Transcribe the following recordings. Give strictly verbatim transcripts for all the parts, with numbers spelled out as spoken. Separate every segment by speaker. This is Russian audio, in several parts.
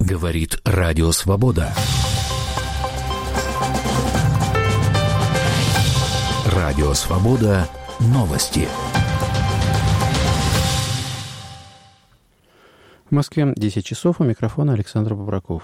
Speaker 1: Говорит Радио Свобода. Радио Свобода. Новости.
Speaker 2: В Москве десять часов. У микрофона Александр Бобраков.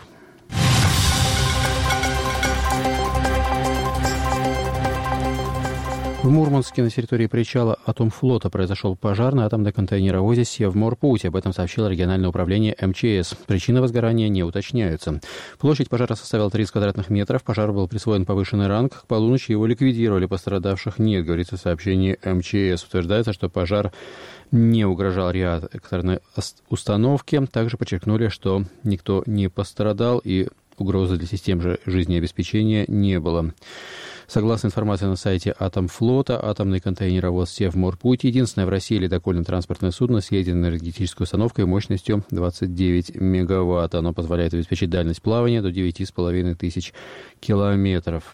Speaker 2: В Мурманске на территории причала Атомфлота произошел пожар на атомном контейнеровозе «Севморпуть». Об этом сообщило региональное управление эм че эс. Причины возгорания не уточняются. Площадь пожара составила тридцать квадратных метров. Пожару был присвоен повышенный ранг. К полуночи его ликвидировали. Пострадавших нет, говорится в сообщении эм че эс. Утверждается, что пожар не угрожал реакторной установке. Также подчеркнули, что никто не пострадал и угрозы для систем же жизнеобеспечения не было. Согласно информации на сайте Атомфлота, атомный контейнеровоз «Севморпуть» — единственное в России ледокольное транспортное судно с ядерной энергетической установкой мощностью двадцать девять мегаватт. Оно позволяет обеспечить дальность плавания до девяти с половиной тысяч километров.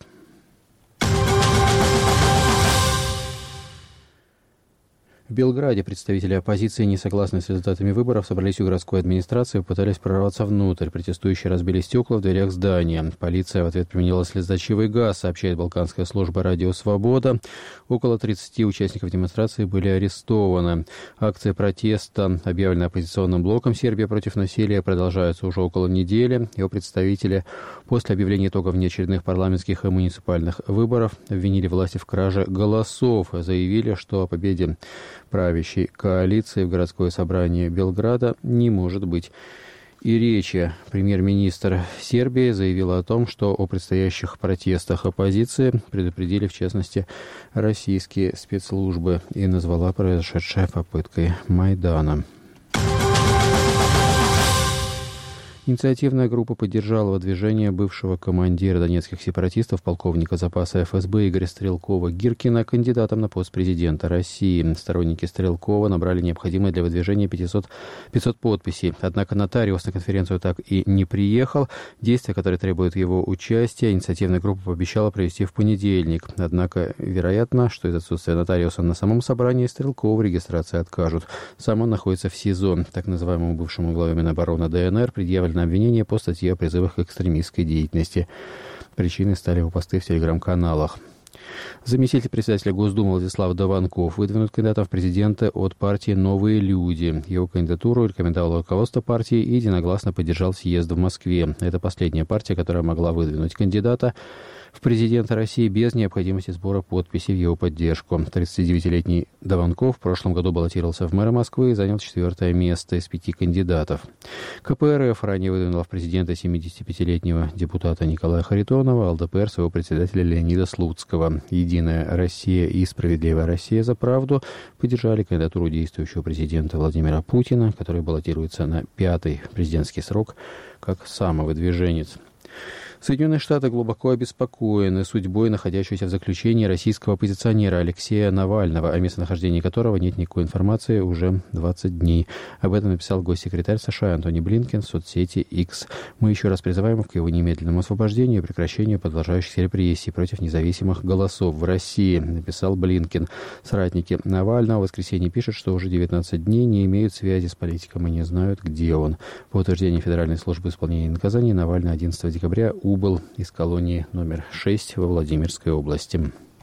Speaker 2: В Белграде представители оппозиции, не согласные с результатами выборов, собрались у городской администрации и пытались прорваться внутрь. Протестующие разбили стекла в дверях здания. Полиция в ответ применила слезоточивый газ, сообщает балканская служба «Радио Свобода». Около тридцати участников демонстрации были арестованы. Акции протеста, объявленные оппозиционным блоком «Сербия против насилия», продолжаются уже около недели. Его представители после объявления итогов внеочередных парламентских и муниципальных выборов обвинили власти в краже голосов. Заявили, что о победе правящей коалиции в городское собрание Белграда не может быть и речи. Премьер-министр Сербии заявила о том, что о предстоящих протестах оппозиции предупредили, в частности, российские спецслужбы, и назвала произошедшее попыткой Майдана. Инициативная группа поддержала выдвижение бывшего командира донецких сепаратистов, полковника запаса эф эс бэ Игоря Стрелкова-Гиркина кандидатом на пост президента России. Сторонники Стрелкова набрали необходимые для выдвижения пятьсот, пятьсот подписей. Однако нотариус на конференцию так и не приехал. Действия, которые требуют его участия, инициативная группа пообещала провести в понедельник. Однако, вероятно, что из-за отсутствия нотариуса на самом собрании Стрелкова в регистрации откажут. Сам он находится в СИЗО. Так называемому бывшему главе Минобороны дэ эн эр предъявлено обвинение по статье о призывах к экстремистской деятельности. Причиной стали его посты в телеграм-каналах. Заместитель председателя Госдумы Владислав Дованков выдвинут кандидатом в президенты от партии «Новые люди». Его кандидатуру рекомендовало руководство партии и единогласно поддержал съезд в Москве. Это последняя партия, которая могла выдвинуть кандидата в президенты России без необходимости сбора подписей в его поддержку. тридцатидевятилетний Дованков в прошлом году баллотировался в мэра Москвы и занял четвертое место из пяти кандидатов. ка пэ эр эф ранее выдвинула в президенты семидесятипятилетнего депутата Николая Харитонова, а эл дэ пэ эр своего председателя Леонида Слуцкого. «Единая Россия» и «Справедливая Россия за правду» поддержали кандидатуру действующего президента Владимира Путина, который баллотируется на пятый президентский срок как самовыдвиженец. Соединенные Штаты глубоко обеспокоены судьбой находящегося в заключении российского оппозиционера Алексея Навального, о местонахождении которого нет никакой информации уже двадцать дней. Об этом написал госсекретарь США Антони Блинкен в соцсети X. «Мы еще раз призываем к его немедленному освобождению и прекращению продолжающихся репрессий против независимых голосов в России», написал Блинкен. Соратники Навального в воскресенье пишут, что уже девятнадцать дней не имеют связи с политиком и не знают, где он. По утверждению Федеральной службы исполнения наказаний, Навальный одиннадцатого декабря убыл из колонии номер шесть во Владимирской области.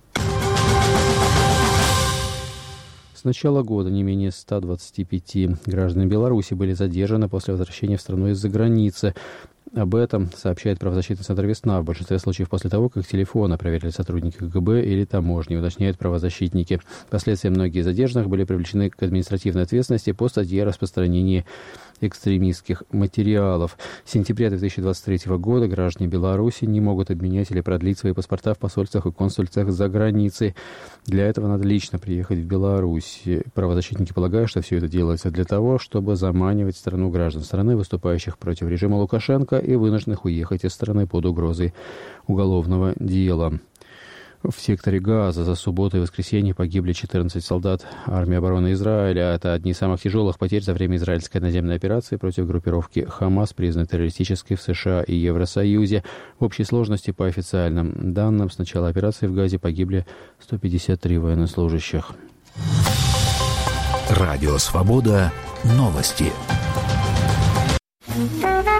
Speaker 2: С начала года не менее ста двадцати пяти граждан Беларуси были задержаны после возвращения в страну из-за границы. Об этом сообщает правозащитный центр «Весна». В большинстве случаев после того, как телефоны проверили сотрудники ка гэ бэ или таможни, уточняют правозащитники. Впоследствии многие из задержанных были привлечены к административной ответственности по статье о распространении экстремистских материалов. С сентября две тысячи двадцать третьего года граждане Беларуси не могут обменять или продлить свои паспорта в посольствах и консульствах за границей. Для этого надо лично приехать в Беларусь. Правозащитники полагают, что все это делается для того, чтобы заманивать в страну граждан страны, выступающих против режима Лукашенко и вынужденных уехать из страны под угрозой уголовного дела. В секторе Газа за субботу и воскресенье погибли четырнадцать солдат армии обороны Израиля. Это одни из самых тяжелых потерь за время израильской наземной операции против группировки «Хамас», признанной террористической в США и Евросоюзе. В общей сложности, по официальным данным, с начала операции в Газе погибли сто пятьдесят три военнослужащих.
Speaker 1: Радио «Свобода». Новости.